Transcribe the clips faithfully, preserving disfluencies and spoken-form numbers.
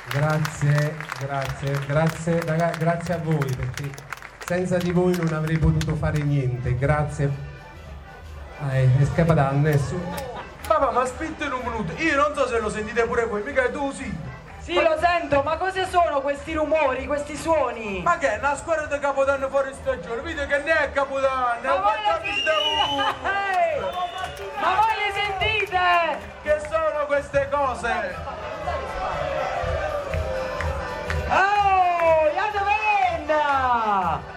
Grazie, grazie, grazie, raga, grazie a voi, perché senza di voi non avrei potuto fare niente. Grazie. Ah, è, è scappato nessuno. Papà, ma aspetta un minuto, io non so se lo sentite pure voi, mica tu sì. Sì, lo sento, ma cosa sono questi rumori, questi suoni? Ma che è una squadra di Capodanno fuori stagione? Vedi che ne è Capodanno? Ma voi le sentite? Ma voi le sentite? Che sono queste cose? Oh, la dovenna!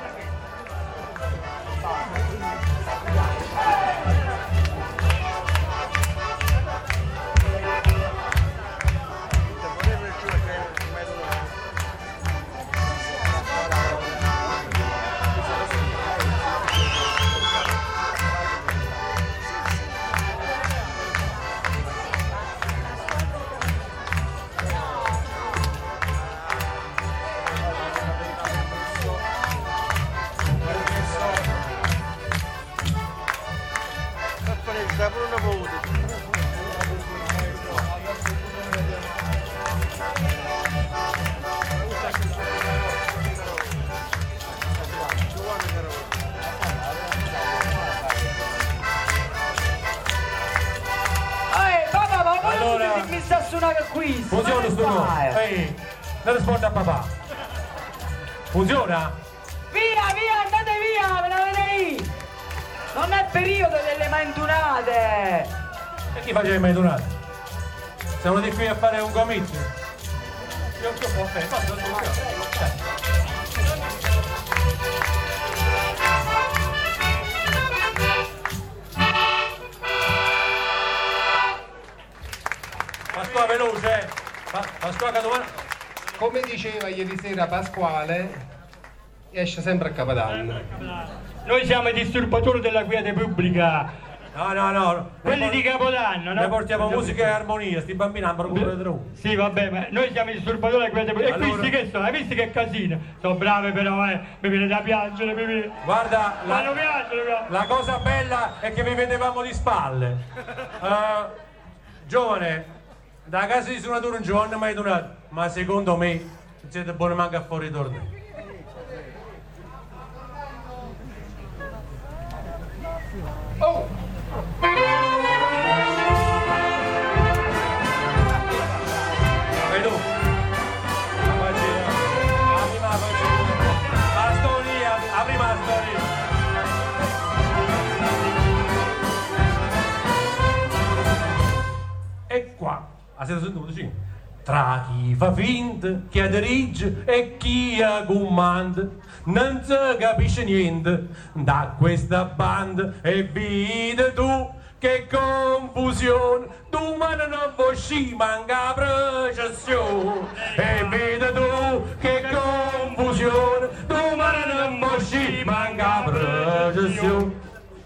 Mi sta suonando qui. Funziona sto no? Ehi, non risponde a papà. Funziona? Via, via, andate via, me la vedete. Non è periodo delle mentunate. E chi faceva le mentunate? Siamo di qui a fare un comizio. Io che può fare? Cosa non Pasquale veloce, Pasquale domani. Come diceva ieri sera Pasquale, esce sempre a Capodanno. Noi siamo i disturbatori della quiete pubblica. No, no, no. Quelli di Capodanno, no? Noi portiamo musica e armonia, sti bambini hanno procurato troppo. Sì, vabbè, ma noi siamo i disturbatori della quiete pubblica. Allora... E questi che sono? Hai visto che casino? Sono brave però, eh. Mi viene da piangere, mi viene. Guarda, la... piangere, la cosa bella è che vi vedevamo di spalle. Uh, giovane, da casa di suonatura un giorno mai donato, ma secondo me siete buoni manca a fuori tornare. Oh! Vai tu! Apri la la storia, apri la storia! E qua, a sera sentito sì. Tra chi fa finta, chi aderige e chi comanda, non si capisce niente da questa banda. E vedi tu che confusione, domani non vuoi uscire, manca processione. E vedi tu che confusione, domani non vuoi uscire, manca processione.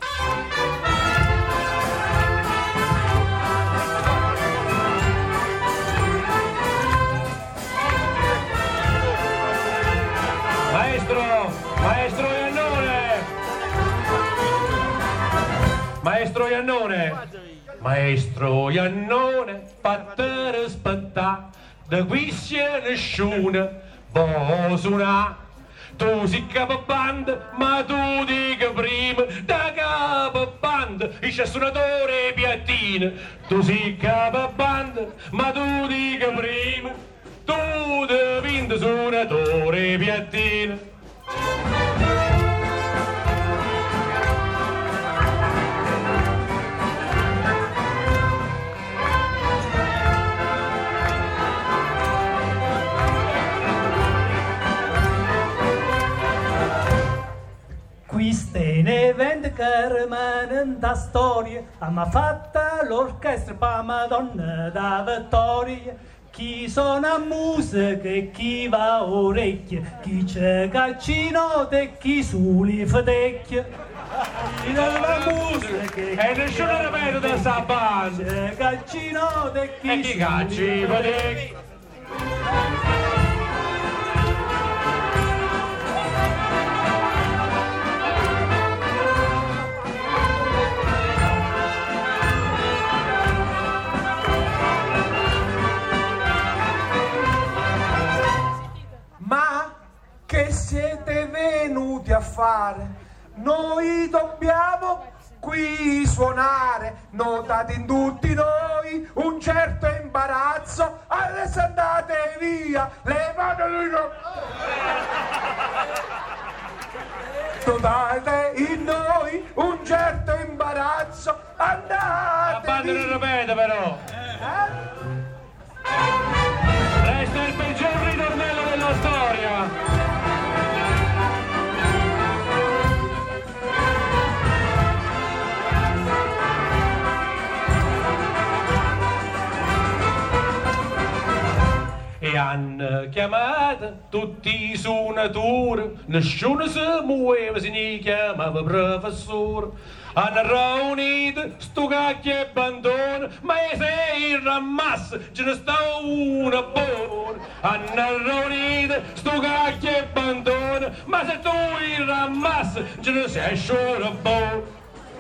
Maestro, maestro Iannone, maestro Iannone, maestro Iannone, fatte rispettare, da qui c'è nessuno, vuoi suonare. Tu sei capobanda, ma tu dica prima, da capobanda, il suonatore piattino. Tu sei capobanda, ma tu dica prima, tu devi suonatore piattino. Questo è un evento che rimane nella storia, abbiamo fatto l'orchestra per Madonna da Vittoria. Chi suona musica e chi va a orecchie, chi c'è caccino e chi sulle fetecchie. Chi dà la musica e nessuno ripeto da sta banda. C'è caccino e chi, e chi cacci fetecchie. a fare. Noi dobbiamo qui suonare, notate in tutti noi un certo imbarazzo. Adesso andate via, levate lui no. Notate in noi un certo imbarazzo, andate La banda non via. ripete però. Eh? Resta il peggior ritornello della storia. E hanno chiamato tutti i suonatori, nessuno si muoveva se ne chiamava professore. Hanno riunito sto cacchio e bandone, ma se il rammasso ce ne sta una buona. Hanno riunito sto cacchio e bandone, ma se tu il rammasso ce ne sei solo buono.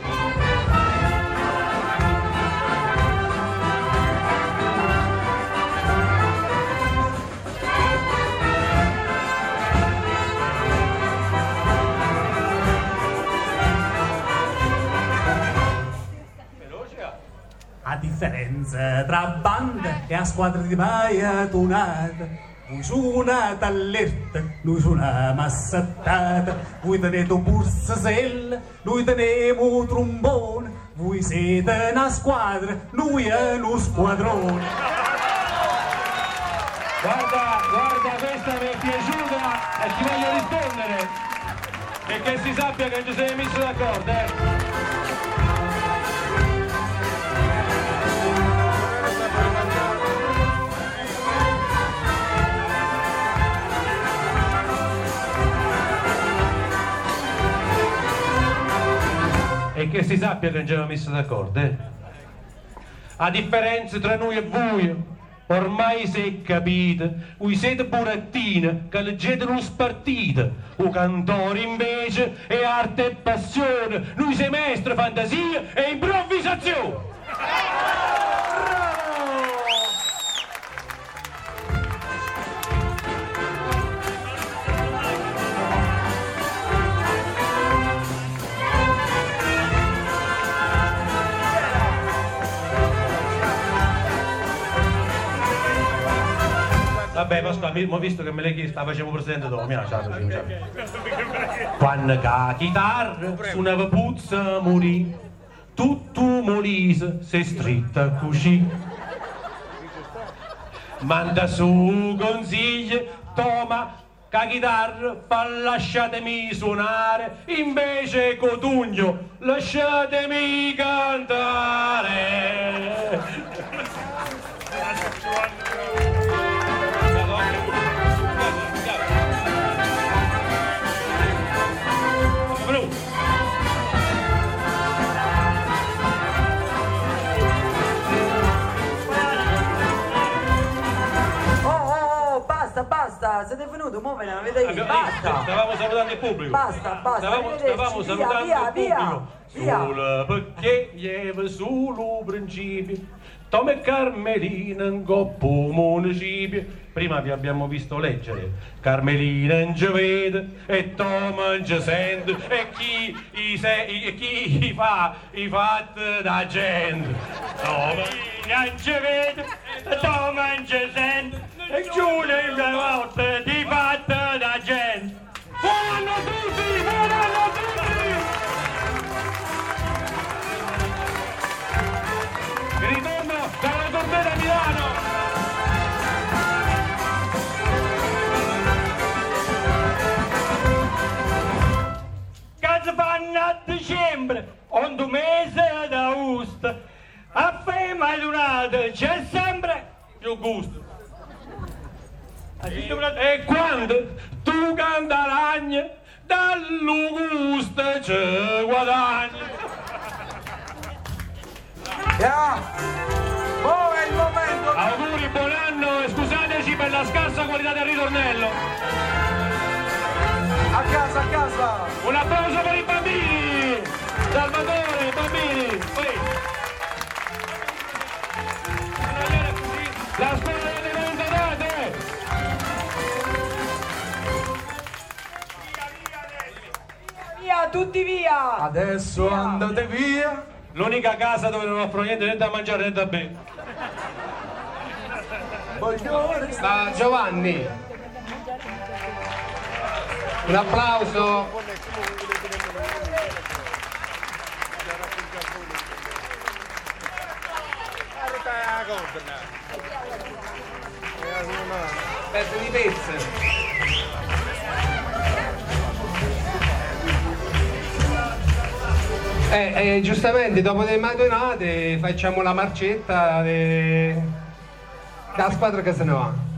A differenza tra banda e a squadra di maiatonata, voi suonate all'erta, noi suoniamo assattata, voi tenete un bursasella, noi teniamo trombone, voi siete una squadra, noi è uno squadrone. Guarda, guarda, questa mi è piaciuta e ti voglio rispondere. E che si sappia che ci siamo messi d'accordo, eh. E che si sappia che non ci abbiamo messo d'accordo, eh? A differenza tra noi e voi, ormai si è capito, voi siete burattine che leggete lo spartito, o cantori invece è arte e passione, noi siamo maestri fantasia e improvvisazione. Vabbè, Pasquale, mi ho visto che me l'hai chiesto, la facevo presente dopo, mi lasciate, mi lasciate. Quando la chitarra suonava puzza morì, tutto Molise sei stritta così. Manda su consigli, toma, che la chitarra fa lasciatemi suonare, invece Cotugno lasciatemi cantare. Basta, siete venuti, mo ve ne avete ido, basta! Stavamo salutando il pubblico. Basta, basta, Stavamo, arrivederci, stavamo via, salutando via, il via, pubblico. via. Solo perché lieve sul principio. Tom e Carmelina in coppo municipio. Prima vi abbiamo visto leggere. Carmelina non ci vede e Tom non ci sente. E chi i, se, i, chi i fa i fatti da gente. Tom non ci vede e Tom non ci sente. E Giulia in volta di fatti da gente. Buon anno a tutti! Buon anno a tutti! Ritorno dalla Corvetta a Milano! Che fanno a dicembre, un mese d'agosto, a fema lunata c'è sempre più gusto. E quando tu canta ragna, dall'augusto ci guadagni. Yeah. Oh, è il momento! Auguri, buon anno e scusateci per la scarsa qualità del ritornello. A casa, a casa! Un applauso per i bambini! Salvatore, i bambini! Poi. La scuola delle vendate! tutti via! Adesso Via. andate via. L'unica casa dove non offro niente né da mangiare né da bere. Voglio restare. Ma Giovanni, un applauso. Pezzo di pezze. Eh, eh, giustamente dopo le mattonate facciamo la marcetta de... da squadra che se ne va.